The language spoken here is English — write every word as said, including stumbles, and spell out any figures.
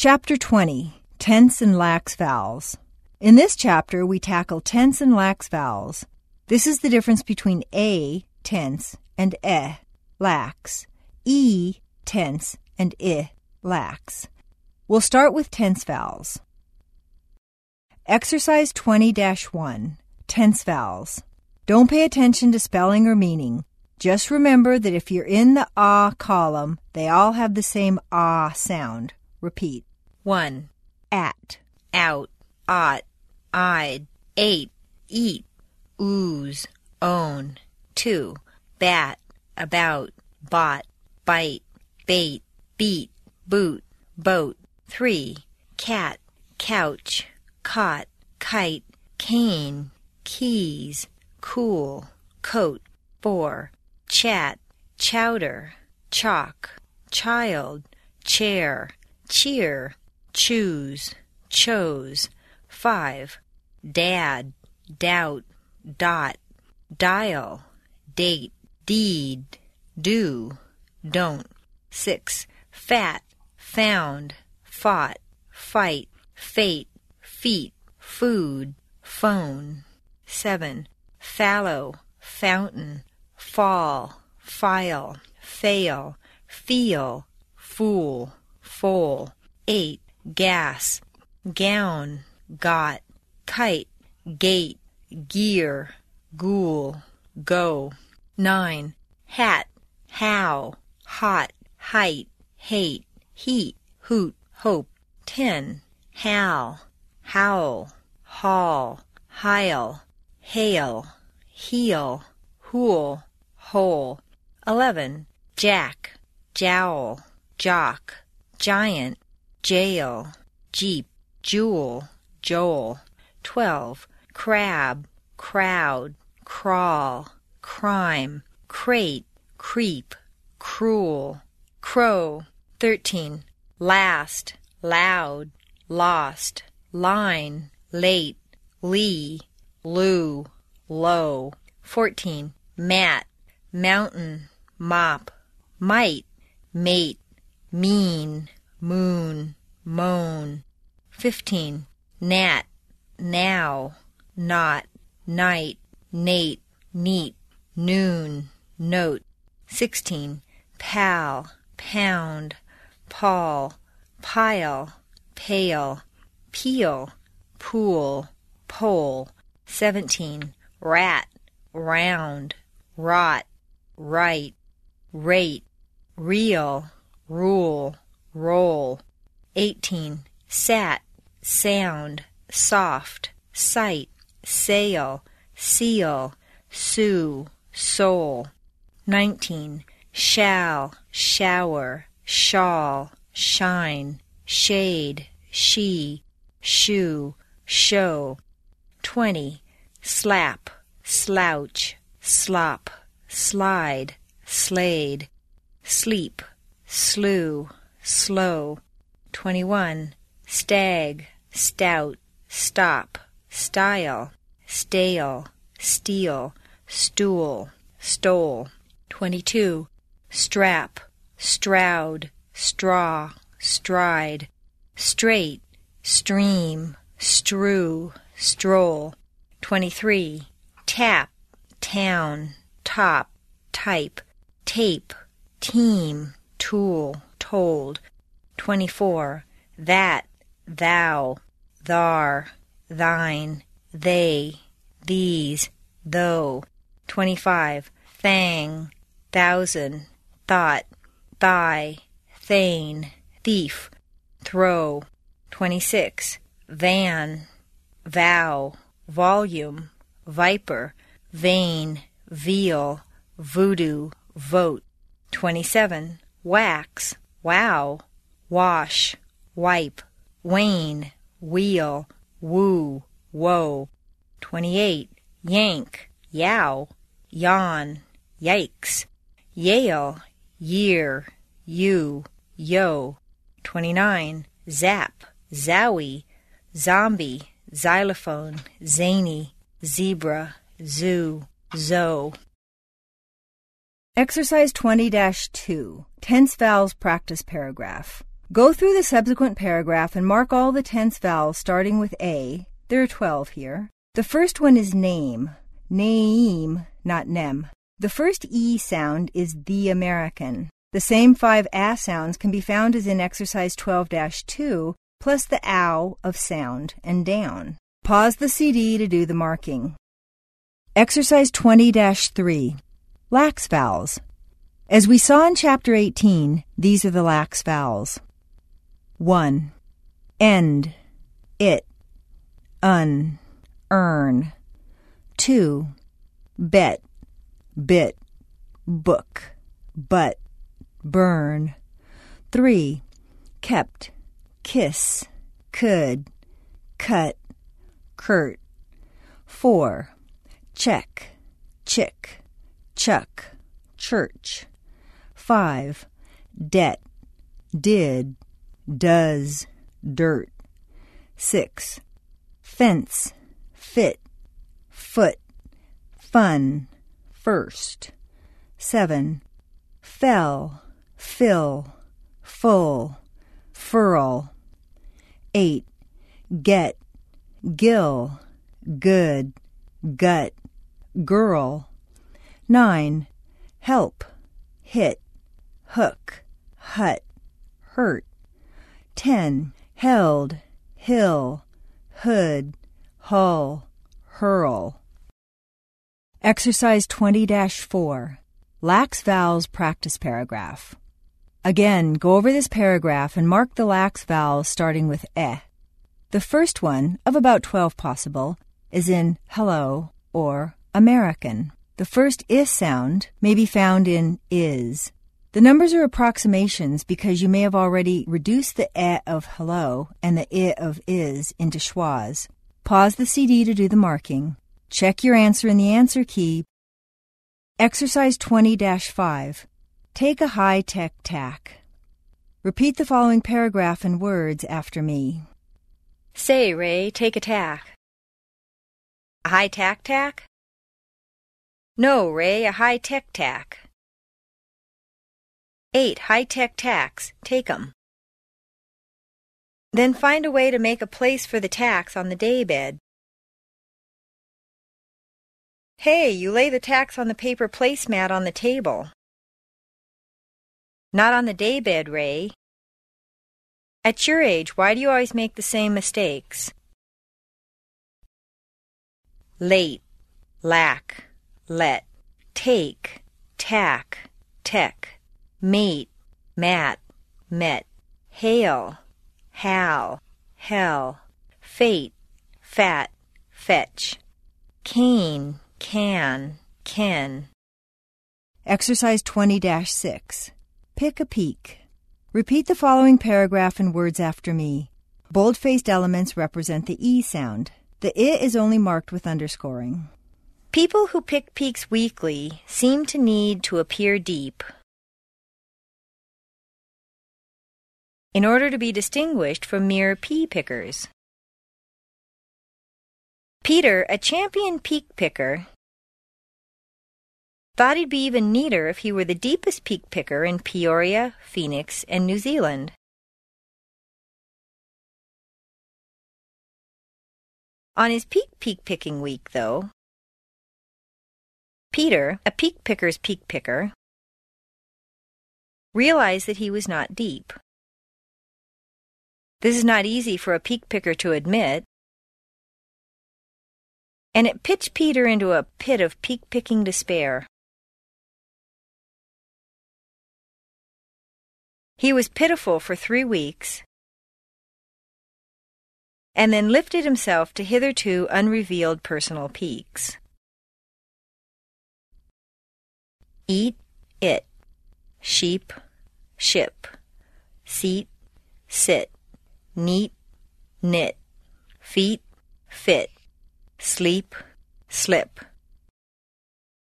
Chapter twenty, Tense and Lax Vowels. In this chapter, we tackle tense and lax vowels. This is the difference between A, tense, and E, lax, E, tense, and I, lax. We'll start with tense vowels. Exercise twenty dash one, Tense Vowels. Don't pay attention to spelling or meaning. Just remember that if you're in the ah column, they all have the same ah sound. Repeat. one. At, Out, ought, I'd, ate, eat, ooze, own. two. Bat, about, bought, bite, bait, beat, boot, boat. three. Cat, couch, caught, kite, cane, keys, cool, coat. four. Chat, chowder, chalk, child, chair, cheer, choose, chose. five. Dad, doubt, dot, dial, date, deed, do, don't. six. Fat, found, fought, fight, fate, feet, food, phone. seven. Fallow, fountain, fall, file, fail, feel, fool, foal. eight. Gas, gown, got, kite, gate, gear, ghoul, go. nine. Hat, how, hot, height, hate, heat, hoot, hope. ten. Hal, howl, haul, heil, hail, heel, hool, hole. eleven. Jack, jowl, jock, giant, jail, jeep, jewel, joel. twelve. Crab, crowd, crawl, crime, crate, creep, cruel, crow. thirteen. Last, loud, lost, line, late, lee, loo, low. fourteen. Mat, mountain, mop, might, mate, mean, moon, moan. fifteen. Nat, now, not, night, Nate, neat, noon, note. sixteen. Pal, pound, Paul, pile, pale, peel, pool, pole. seventeen. Rat, round, rot, right, rate, reel, rule, roll. eighteen. Sat, sound, soft, sight, sail, seal, sue, soul. nineteen. Shall, shower, shawl, shine, shade, she, shoe, show. twenty. Slap, slouch, slop, slide, slade, sleep, slew, slow. twenty-one. Stag, stout, stop, style, stale, steal, stool, stole. twenty-two. Strap, stroud, straw, stride, straight, stream, strew, stroll. twenty-three. Tap, town, top, type, tape, team, tool, told. twenty-four. That, thou, thar, thine, they, these, though. twenty-five. Thang, thousand, thought, thigh, thane, thief, throw. twenty-six. Van, vow, volume, viper, vein, veal, voodoo, vote. twenty-seven. Wax, wow, wash, wipe, wane, wheel, woo, woe. twenty-eight. Yank, yow, yawn, yikes, yale, year, you, yo. twenty-nine. Zap, zowie, zombie, xylophone, zany, zebra, zoo, zo. Exercise twenty dash two, Tense Vowels Practice Paragraph. Go through the subsequent paragraph and mark all the tense vowels starting with A. There are twelve here. The first one is name. Name, not nem. The first E sound is the American. The same five A sounds can be found as in exercise twelve dash two, plus the ow of sound and down. Pause the C D to do the marking. Exercise twenty dash three. Lax vowels. As we saw in chapter eighteen, these are the lax vowels. one. End, it, un, earn. two. Bet, bit, book, but, burn. three. Kept, kiss, could, cut, curt. four. Check, chick, chuck, church. five. Debt, did, does, dirt. six. Fence, fit, foot, fun, first. seven. Fell, fill, full, furl. eight. Get, gill, good, gut, girl. nine. Help, hit, hook, hut, hurt. ten. Held, hill, hood, hull, hurl. Exercise twenty dash four. Lax vowels practice paragraph. Again, go over this paragraph and mark the lax vowels starting with eh. The first one, of about twelve possible, is in hello or American. The first is sound may be found in is. The numbers are approximations because you may have already reduced the eh of hello and the I of is into schwas. Pause the C D to do the marking. Check your answer in the answer key. Exercise twenty dash five. Take a high-tech tack. Repeat the following paragraph and words after me. Say, Ray, take a tack. A high-tack tack? No, Ray, a high-tech tack. Eight high-tech tacks. Take 'em. Then find a way to make a place for the tacks on the daybed. Hey, you lay the tacks on the paper placemat on the table. Not on the daybed, Ray. At your age, why do you always make the same mistakes? Late, lack, let, take, tack, tech. Mate, mat, met, hail, hal, hell, fate, fat, fetch, cane, can, ken. Exercise twenty dash six. Pick a peak. Repeat the following paragraph and words after me. Bold-faced elements represent the E sound. The I is only marked with underscoring. People who pick peaks weekly seem to need to appear deep in order to be distinguished from mere pea pickers. Peter, a champion peak picker, thought he'd be even neater if he were the deepest peak picker in Peoria, Phoenix, and New Zealand. On his peak peak picking week, though, Peter, a peak picker's peak picker, realized that he was not deep. This is not easy for a peak picker to admit, and it pitched Peter into a pit of peak-picking despair. He was pitiful for three weeks, and then lifted himself to hitherto unrevealed personal peaks. Eat, it, sheep, ship, seat, sit, neat, knit, feet, fit, sleep, slip.